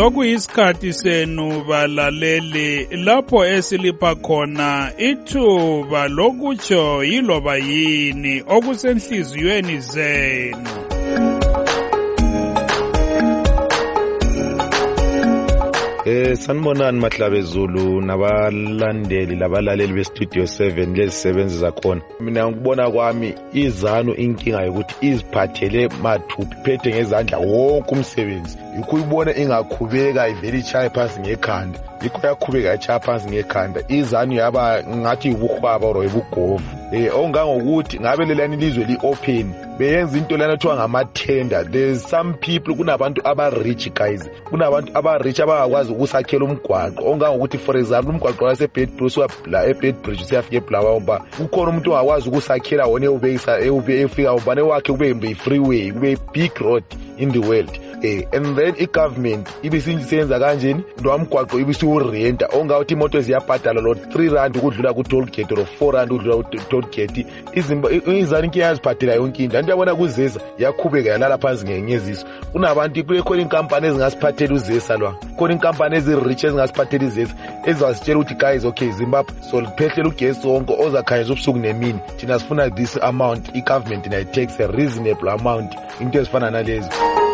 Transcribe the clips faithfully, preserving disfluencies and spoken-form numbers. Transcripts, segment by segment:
sokuyisikhathi senu balaleli lapho esilipha khona ithuba lokutsho yiloba yini okusenhliziyweni zenu. Eh sanibonani Mahlabe Zulu nabalandeli labalaleli bestudio seven lezisebenzi zakhona. Mina ngikubona kwami izanu inkinga yokuthi iziphathele mathuphi phethe ngezandla wonke umsebenzi. Yikho uyibona ingakhubeka iveli ichaye phansi ngekhanda. Yikho yakhubeka yachaya phansi ngekhanda. Izanu yaba ngathi ubuhwaba or ubugovu. Eh ongangokuthi ngabe lelani ilizwe li open beyenza into lana ethiwa ngama-tender. There's some people, kunabantu aba-rich guys, kunabantu aba-rich abakwazi ukusakhela umgwaqo ongangokuthi for example umgwaqo wasebedbridge wabla ebedbridge siyafika eBlawamba, kukhona umuntu ongakwazi ukusakhela wona ewubekisa efika ubane wakhe kube i-freeway, kube big road in the world. Eh, and then i-government ibisenza kanjeni lo mgwaqo ibisiwurenta ongawuthi imoto ziyabhadala lo three rand ukudlula ku-toll gate or four rand ukudlula ku-toll gate. Izani inkinga yaziphathela yonke into. Anti yabona kuzesa yakhubeka yalala phansi ngeziso. Kunabantu kukhona inkampani ezingasiphathela uzesa lwa, khona inkampani ezi-rich ezingasiphathela izesa ezazitshela ukuthi guys okay Zimbabwe so liphehlela ugesi wonke ozakhanyisa ubusuku nemini, thina sifuna this amount, i-government nayo takes a reasonable amount, into ezifana nalezi.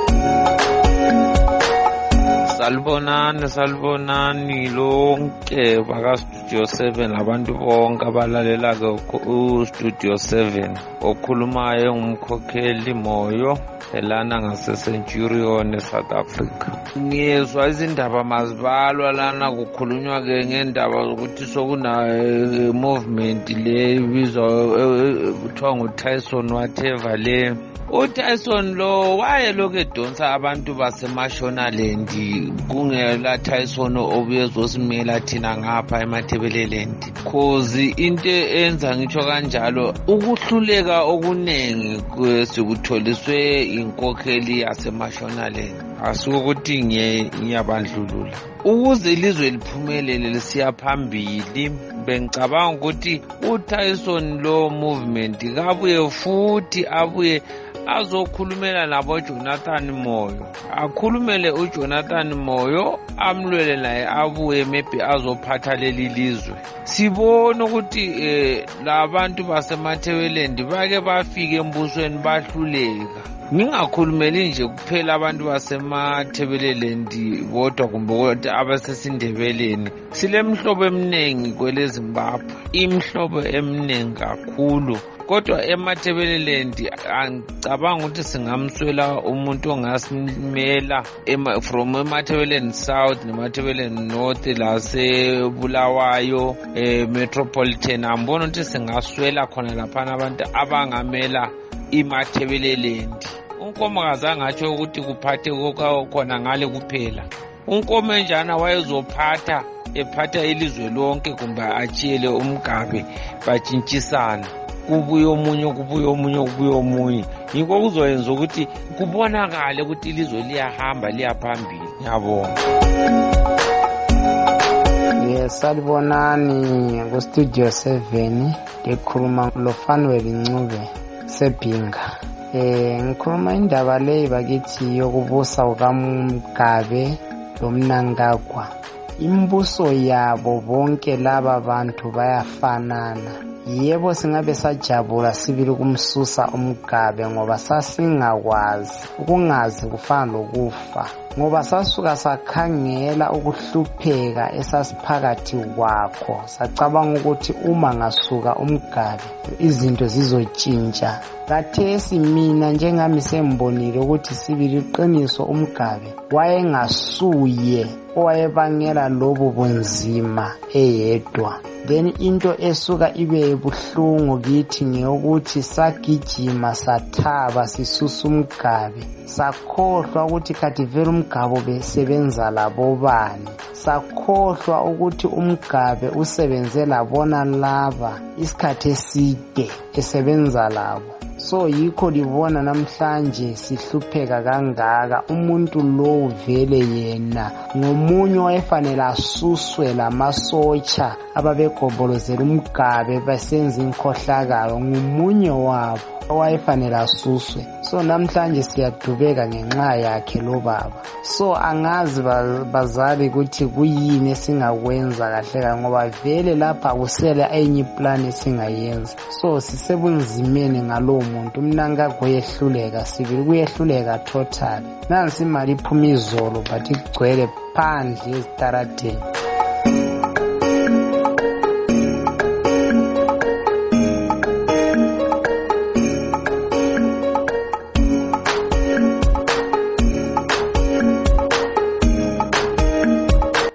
Salibonani salibonani lonke baka Studio seven abantu bonke abalalela ku Studio seven. Okhulumayo ngumkhokheli Moyo elana ngase Centurion South Africa. Ngiyezwa izindaba mazibalwa lana kukhulunywa ke ngendaba zokuthi sokuna movement le ibizwa kuthiwa nguTyson whatever le. uTyson lo wayeloke edonsa abantu baseMashonaland kungela Tyson obuyezosimela thina ngapha eMathebeleland. Cause into enza ngitsho kanjalo ukuhluleka okunengi kwesikutholiswe inkokheli yaseMashonaland. Asikuthi ngiyabandlulula ukuze ilizwe liphumelele lisiya phambili. Bengicabanga ukuthi uTyson lo movement kabuye futhi abuye azokhulumela nabo Jonathan Moyo, akhulumele uJonathan Moyo amlwele naye abuye maybe azophatha leli lizwe. Sibona ukuthi eh labantu basemathebelendi bake bafike embusweni bahluleka. Ningakhulumeli nje kuphela abantu basemathebelendi bodwa kumbe abasesindebeleni. Silemhlobo eminingi kwele Zimbabwe, imhlobo eminingi kakhulu. Kodwa emathebelendi angicabanga ukuthi singamswela umuntu ongasimela from emathebelendi south nemathebelendi north lase Bulawayo eh, metropolitan. Ambona ukuthi singaswela khona lapha abantu abangamela imathebelendi. Unkomo kazange atsho ukuthi kuphathe khona ngale kuphela. Unkomo enjana wayezophatha ephatha ilizwe lonke kumbe achiyele umgabe batshintshisana. Kubuye omunye kubuye omunye kubuye omunye. Yikho kuzoyenza ukuthi kubonakale ukuthi ilizwe liyahamba liyaphambili. Ngiyabonga. Yes, salibonani ku Studio seven ngikhuluma loFanuel Ncube Sebhinga. Eh ngikhuluma indaba le bakithi yokubusa ukaMgabe loMnangagwa. Imbuso yabo bonke laba bantu bayafanana. Yebo singabe sajabula sibili kumsusa uMgabe ngoba sasingakwazi, ukungazi kufana lokufa. Ngoba sasuka sakhangela ukuhlupheka esasiphakathi kwakho, sacabanga ukuthi uma ngasuka uMgabe izinto zizotshintsha. Kathesi mina njengami sembonile ukuthi sibili iqiniso uMgabe wayengasuye owayebangela lobo bunzima eyedwa. Then into esuka ibe buhlungu kithi ngeyokuthi sagijima sathaba sisusa uMgabe, sakhohlwa ukuthi kathi vele uMgabe besebenza labo bani, sakhohlwa ukuthi uMgabe usebenze labona laba isikhathi eside esebenza labo. So yikho libona namhlanje sihlupheka kangaka. Umuntu lo vele yena ngomunye wayefanele asuswe lamasotsha ababegombolozela umgabe basenza inkhohlakalo, ngumunye wabo owayefanele asuswe. So namhlanje siyadubeka ngenxa yakhe lo baba. So angazi bazali ukuthi kuyini esingakwenza kahle kahle, ngoba vele lapha kusela enye plan esingayenza. So sisebunzimeni ngalo muntu, mnanga kuyehluleka, sibili kuyehluleka total. Nansi imali iphuma izolo but igcwele phandle ezitaradeni.